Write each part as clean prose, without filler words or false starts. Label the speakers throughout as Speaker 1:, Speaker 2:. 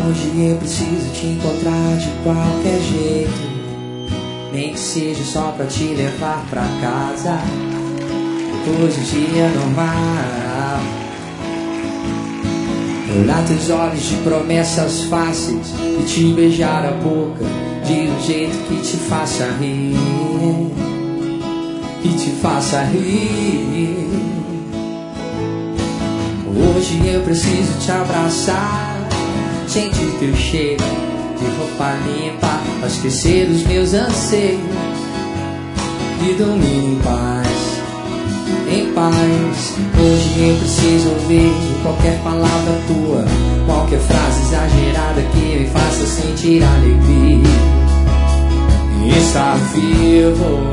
Speaker 1: Hoje eu preciso te encontrar de qualquer jeito, nem que seja só pra te levar pra casa. Depois do dia normal, olhar teus olhos de promessas fáceis e te beijar a boca de um jeito que te faça rir, que te faça rir. Hoje eu preciso te abraçar, sentir teu cheiro de roupa limpa, pra esquecer os meus anseios e dormir em paz, em paz. Hoje eu preciso ouvir qualquer palavra tua, qualquer frase exagerada que me faça sentir alegria e estar vivo.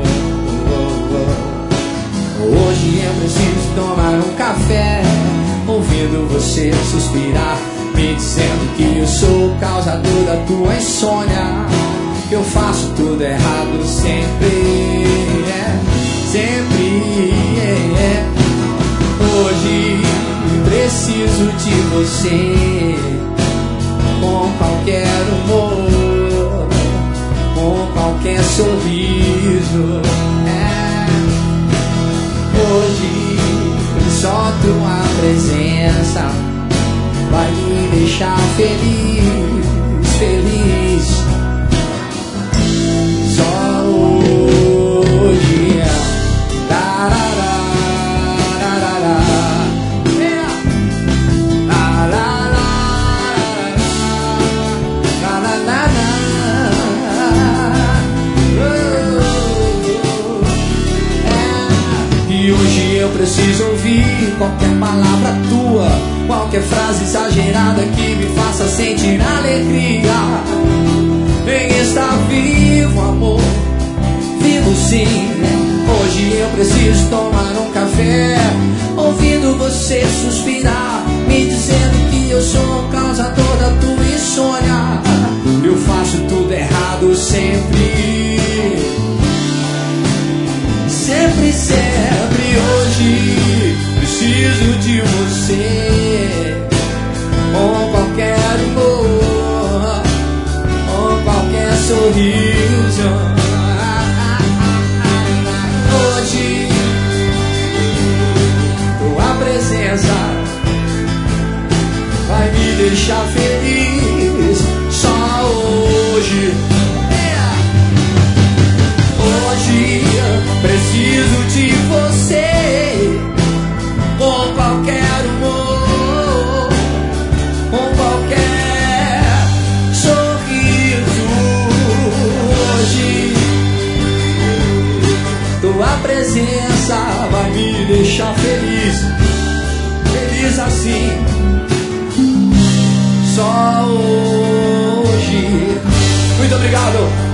Speaker 1: Hoje eu preciso tomar um café, ouvindo você suspirar, me dizendo que eu sou o causador da tua insônia. Eu faço tudo errado sempre, sempre. Hoje preciso de você, com qualquer humor, com qualquer sorriso. Hoje só tua presença vai me deixar feliz, feliz. Só hoje. E hoje eu preciso ouvir qualquer palavra tua, qualquer frase exagerada que me faça sentir alegria em estar vivo, amor, vivo sim. Hoje eu preciso tomar um café, ouvindo você suspirar, me dizendo que eu sou o causador da tua insônia. Eu faço tudo errado sempre, sempre, sempre. Hoje preciso de você, com qualquer humor, com qualquer sorriso. Hoje tua presença vai me deixar feliz. Só hoje. Hoje preciso de você, com qualquer humor, com qualquer sorriso. Hoje tua presença vai me deixar feliz, feliz assim. Só hoje. Muito obrigado.